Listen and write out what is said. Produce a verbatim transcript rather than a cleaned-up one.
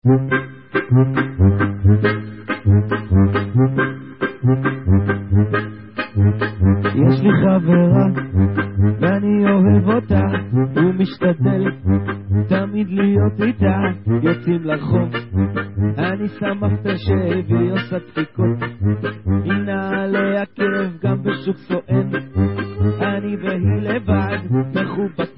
יש לי חברה ואני אוהב אותה, הוא משתדל תמיד להיות איתה. יוצאים לרחוב, אני שם אפטרשייב, היא עושה דפיקות, היא נעלי הכאב גם בשוק סואן. אני והיא לבד, מחובק